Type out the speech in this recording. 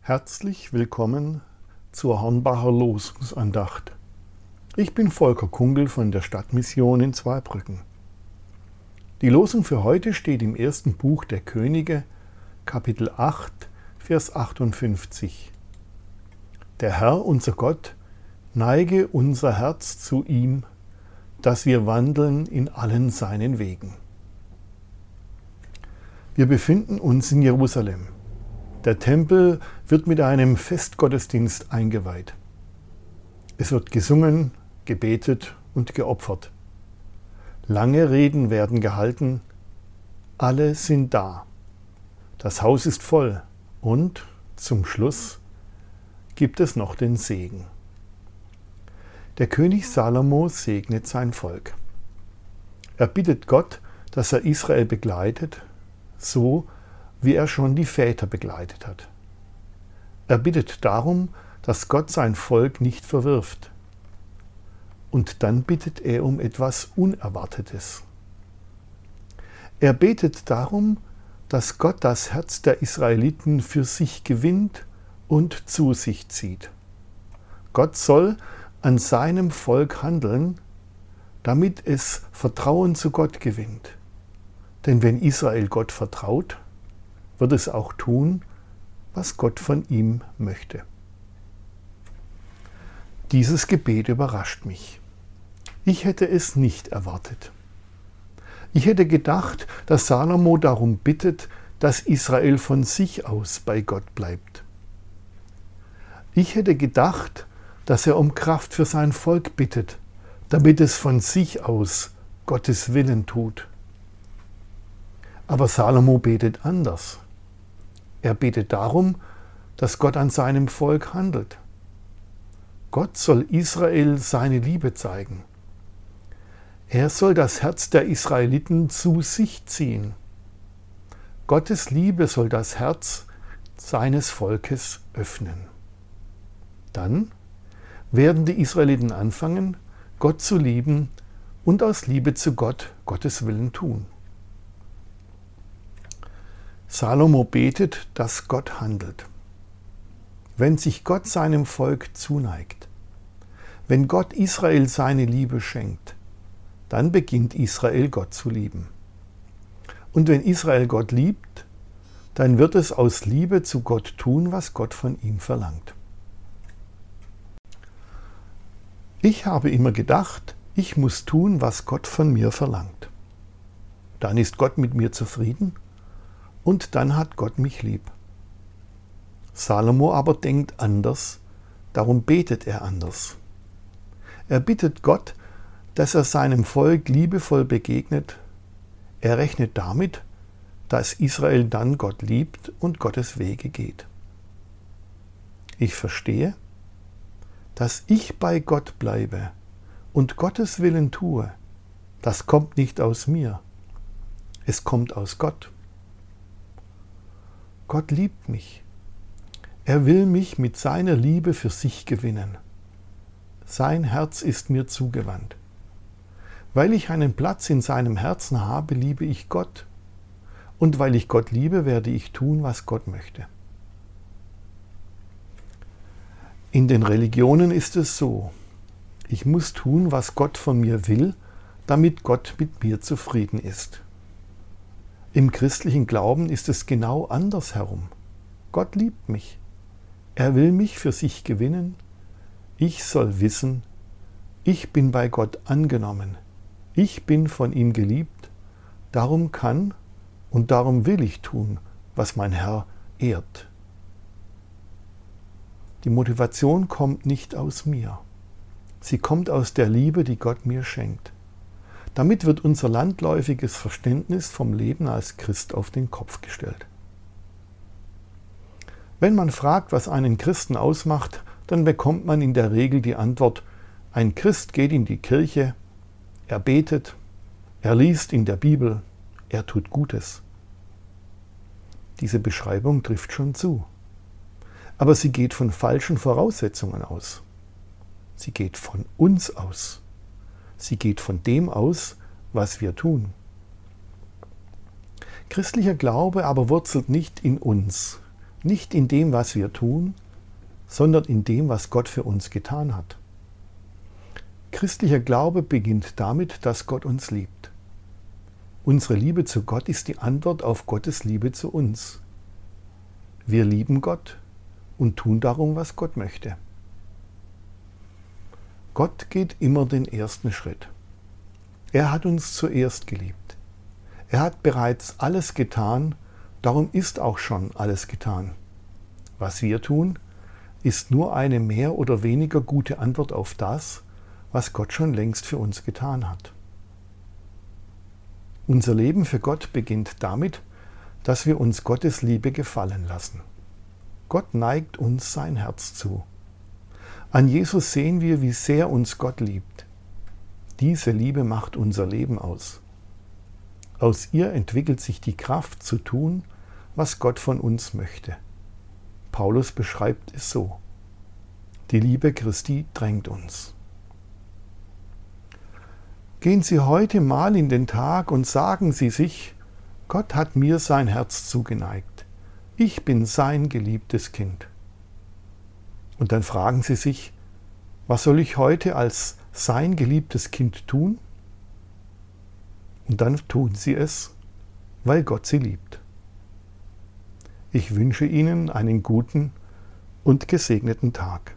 Herzlich willkommen zur Hornbacher Losungsandacht. Ich bin Volker Kungel von der Stadtmission in Zweibrücken. Die Losung für heute steht im ersten Buch der Könige, Kapitel 8, Vers 58. Der Herr, unser Gott, neige unser Herz zu ihm, dass wir wandeln in allen seinen Wegen. Wir befinden uns in Jerusalem. Der Tempel wird mit einem Festgottesdienst eingeweiht. Es wird gesungen, gebetet und geopfert. Lange Reden werden gehalten. Alle sind da. Das Haus ist voll und zum Schluss gibt es noch den Segen. Der König Salomo segnet sein Volk. Er bittet Gott, dass er Israel begleitet, so wie er schon die Väter begleitet hat. Er bittet darum, dass Gott sein Volk nicht verwirft. Und dann bittet er um etwas Unerwartetes. Er betet darum, dass Gott das Herz der Israeliten für sich gewinnt und zu sich zieht. Gott soll an seinem Volk handeln, damit es Vertrauen zu Gott gewinnt. Denn wenn Israel Gott vertraut, wird es auch tun, was Gott von ihm möchte. Dieses Gebet überrascht mich. Ich hätte es nicht erwartet. Ich hätte gedacht, dass Salomo darum bittet, dass Israel von sich aus bei Gott bleibt. Ich hätte gedacht, dass er um Kraft für sein Volk bittet, damit es von sich aus Gottes Willen tut. Aber Salomo betet anders. Er betet darum, dass Gott an seinem Volk handelt. Gott soll Israel seine Liebe zeigen. Er soll das Herz der Israeliten zu sich ziehen. Gottes Liebe soll das Herz seines Volkes öffnen. Dann werden die Israeliten anfangen, Gott zu lieben und aus Liebe zu Gott Gottes Willen tun. Salomo betet, dass Gott handelt. Wenn sich Gott seinem Volk zuneigt, wenn Gott Israel seine Liebe schenkt, dann beginnt Israel Gott zu lieben. Und wenn Israel Gott liebt, dann wird es aus Liebe zu Gott tun, was Gott von ihm verlangt. Ich habe immer gedacht, ich muss tun, was Gott von mir verlangt. Dann ist Gott mit mir zufrieden und dann hat Gott mich lieb. Salomo aber denkt anders, darum betet er anders. Er bittet Gott, dass er seinem Volk liebevoll begegnet. Er rechnet damit, dass Israel dann Gott liebt und Gottes Wege geht. Ich verstehe, dass ich bei Gott bleibe und Gottes Willen tue. Das kommt nicht aus mir. Es kommt aus Gott. Gott liebt mich. Er will mich mit seiner Liebe für sich gewinnen. Sein Herz ist mir zugewandt. Weil ich einen Platz in seinem Herzen habe, liebe ich Gott. Und weil ich Gott liebe, werde ich tun, was Gott möchte. In den Religionen ist es so: Ich muss tun, was Gott von mir will, damit Gott mit mir zufrieden ist. Im christlichen Glauben ist es genau andersherum. Gott liebt mich. Er will mich für sich gewinnen. Ich soll wissen, ich bin bei Gott angenommen. Ich bin von ihm geliebt. Darum kann und darum will ich tun, was mein Herr ehrt. Die Motivation kommt nicht aus mir. Sie kommt aus der Liebe, die Gott mir schenkt. Damit wird unser landläufiges Verständnis vom Leben als Christ auf den Kopf gestellt. Wenn man fragt, was einen Christen ausmacht, dann bekommt man in der Regel die Antwort: Ein Christ geht in die Kirche, er betet, er liest in der Bibel, er tut Gutes. Diese Beschreibung trifft schon zu. Aber sie geht von falschen Voraussetzungen aus. Sie geht von uns aus. Sie geht von dem aus, was wir tun. Christlicher Glaube aber wurzelt nicht in uns. Nicht in dem, was wir tun, sondern in dem, was Gott für uns getan hat. Christlicher Glaube beginnt damit, dass Gott uns liebt. Unsere Liebe zu Gott ist die Antwort auf Gottes Liebe zu uns. Wir lieben Gott und tun darum, was Gott möchte. Gott geht immer den ersten Schritt. Er hat uns zuerst geliebt. Er hat bereits alles getan, darum ist auch schon alles getan. Was wir tun, ist nur eine mehr oder weniger gute Antwort auf das, was Gott schon längst für uns getan hat. Unser Leben für Gott beginnt damit, dass wir uns Gottes Liebe gefallen lassen. Gott neigt uns sein Herz zu. An Jesus sehen wir, wie sehr uns Gott liebt. Diese Liebe macht unser Leben aus. Aus ihr entwickelt sich die Kraft zu tun, was Gott von uns möchte. Paulus beschreibt es so: Die Liebe Christi drängt uns. Gehen Sie heute mal in den Tag und sagen Sie sich: Gott hat mir sein Herz zugeneigt. Ich bin sein geliebtes Kind. Und dann fragen Sie sich: Was soll ich heute als sein geliebtes Kind tun? Und dann tun Sie es, weil Gott Sie liebt. Ich wünsche Ihnen einen guten und gesegneten Tag.